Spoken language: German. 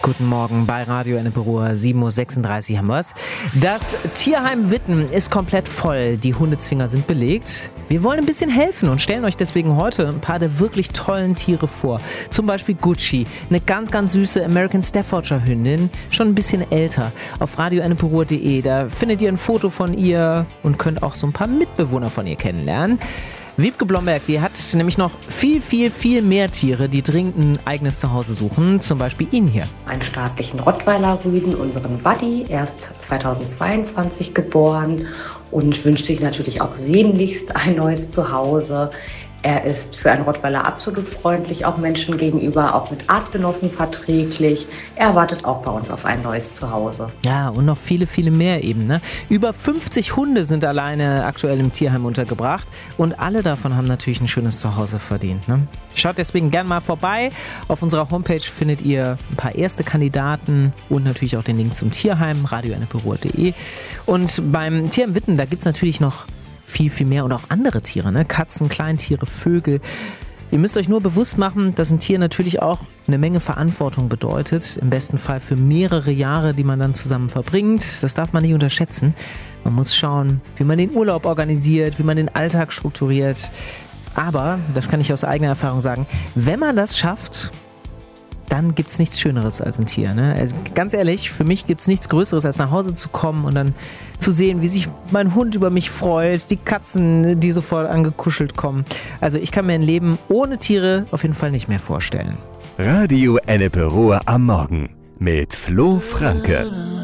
Guten Morgen bei Radio Ennepe-Ruhr, 7.36 Uhr haben wir's. Das Tierheim Witten ist komplett voll, die Hundezwinger sind belegt. Wir wollen ein bisschen helfen und stellen euch deswegen heute ein paar der wirklich tollen Tiere vor. Zum Beispiel Gucci, eine ganz, ganz süße American Staffordshire Hündin, schon ein bisschen älter. Auf radioennepe-ruhr.de, da findet ihr ein Foto von ihr und könnt auch so ein paar Mitbewohner von ihr kennenlernen. Wiebke Blomberg, die hat nämlich noch viel mehr Tiere, die dringend ein eigenes Zuhause suchen. Zum Beispiel ihn hier. Einen staatlichen Rottweiler-Rüden, unseren Buddy, erst 2022 geboren und wünscht sich natürlich auch sehnlichst ein neues Zuhause. Er ist für einen Rottweiler absolut freundlich, auch Menschen gegenüber, auch mit Artgenossen verträglich. Er wartet auch bei uns auf ein neues Zuhause. Ja, und noch viele mehr eben, ne? Über 50 Hunde sind alleine aktuell im Tierheim untergebracht und alle davon haben natürlich ein schönes Zuhause verdient, ne? Schaut deswegen gerne mal vorbei. Auf unserer Homepage findet ihr ein paar erste Kandidaten und natürlich auch den Link zum Tierheim, radioennepe-ruhr.de. Und beim Tierheim Witten, da gibt es natürlich noch viel mehr und auch andere Tiere, ne? Katzen, Kleintiere, Vögel. Ihr müsst euch nur bewusst machen, dass ein Tier natürlich auch eine Menge Verantwortung bedeutet. Im besten Fall für mehrere Jahre, die man dann zusammen verbringt. Das darf man nicht unterschätzen. Man muss schauen, wie man den Urlaub organisiert, wie man den Alltag strukturiert. Aber, das kann ich aus eigener Erfahrung sagen, wenn man das schafft, dann gibt es nichts Schöneres als ein Tier, ne? Also ganz ehrlich, für mich gibt es nichts Größeres, als nach Hause zu kommen und dann zu sehen, wie sich mein Hund über mich freut, die Katzen, die sofort angekuschelt kommen. Also ich kann mir ein Leben ohne Tiere auf jeden Fall nicht mehr vorstellen. Radio Ennepe-Ruhr am Morgen mit Flo Franke.